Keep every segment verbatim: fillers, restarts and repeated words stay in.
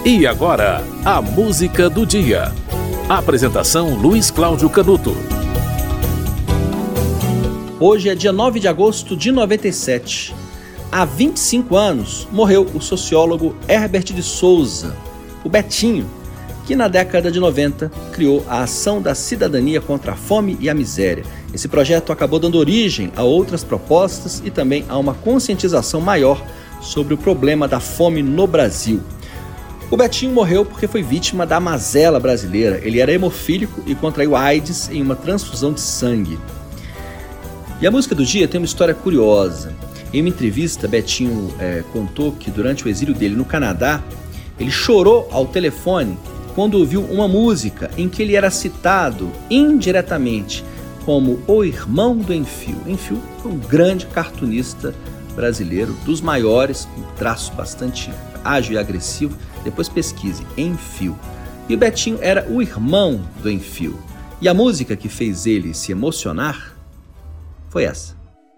E agora, a música do dia. Apresentação Luiz Cláudio Canuto. Hoje é dia nove de agosto de noventa e sete. Há vinte e cinco anos morreu o sociólogo Herbert de Souza, o Betinho, que na década de noventa criou a Ação da Cidadania contra a Fome e a Miséria. Esse projeto acabou dando origem a outras propostas e também a uma conscientização maior sobre o problema da fome no Brasil. O Betinho morreu porque foi vítima da mazela brasileira. Ele era hemofílico e contraiu AIDS em uma transfusão de sangue. E a música do dia tem uma história curiosa. Em uma entrevista, Betinho é, contou que durante o exílio dele no Canadá, ele chorou ao telefone quando ouviu uma música em que ele era citado indiretamente como o irmão do Enfio. Enfio foi um grande cartunista brasileiro, dos maiores, com um traço bastante ágil e agressivo. Depois pesquise, Enfio. E o Betinho era o irmão do Enfio. E a música que fez ele se emocionar foi essa.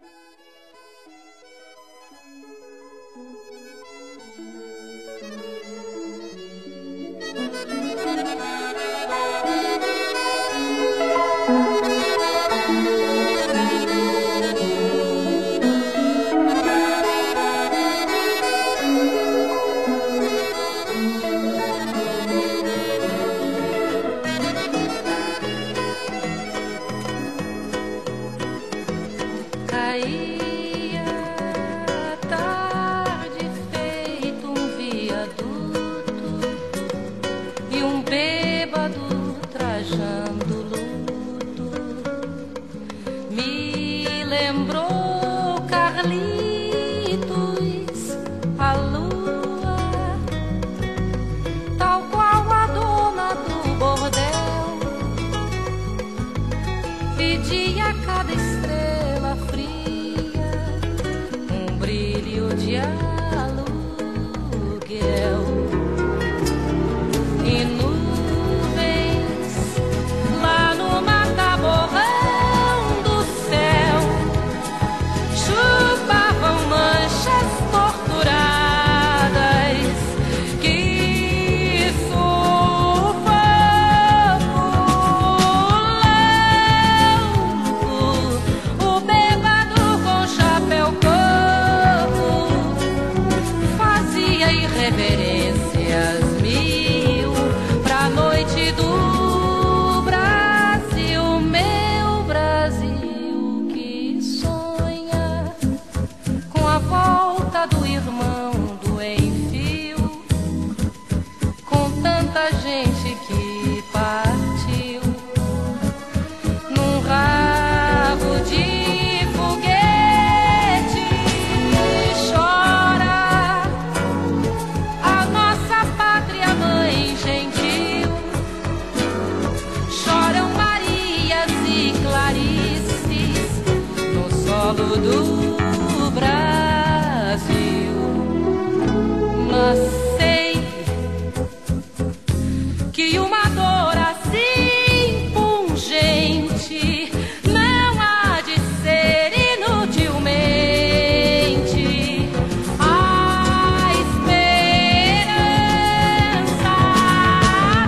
Caía a tarde feito um viaduto e um bêbado trajando luto me lembrou Carlitos, a lua, tal qual a dona do bordel, pedia a cada estrela fria um brilho de aluguel, e nuvens lá no mataborrão do céu chupavam manchas torturadas que sufoco louco. O bêbado com chapéu fazia irreverências mil pra noite do Brasil, meu Brasil que sonha com a volta do irmão do Enfio, com tanta gente que partiu num rabo de foguete. Chora a nossa pátria mãe gentil, choram Marias e Clarices no solo do Brasil. Mas sei que uma dor assim pungente não há de ser inutilmente a esperança, a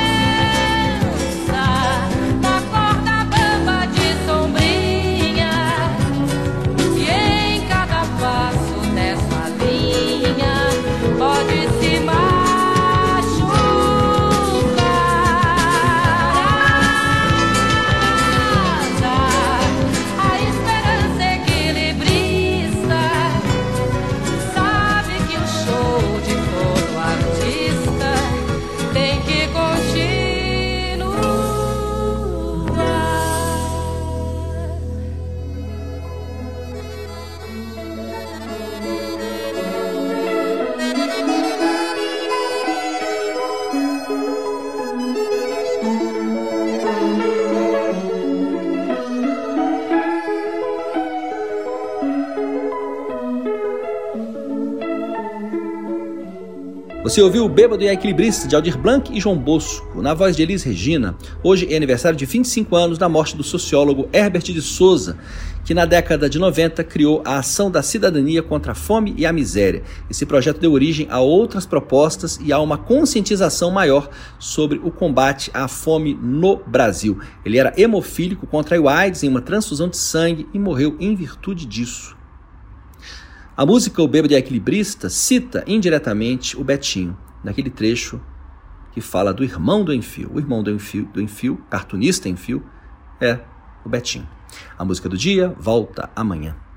dança da corda bamba de sombrinha, e em cada passo dessa linha pode Você ouviu o Bêbado e a Equilibrista, de Aldir Blanc e João Bosco, na voz de Elis Regina. Hoje é aniversário de vinte e cinco anos da morte do sociólogo Herbert de Souza, que na década de noventa criou a Ação da Cidadania contra a Fome e a Miséria. Esse projeto deu origem a outras propostas e a uma conscientização maior sobre o combate à fome no Brasil. Ele era hemofílico, contraiu AIDS em uma transfusão de sangue e morreu em virtude disso. A música O Bêbado e a Equilibrista cita indiretamente o Betinho, naquele trecho que fala do irmão do Enfio. O irmão do Enfio, do Enfio, cartunista Enfio, é o Betinho. A música do dia volta amanhã.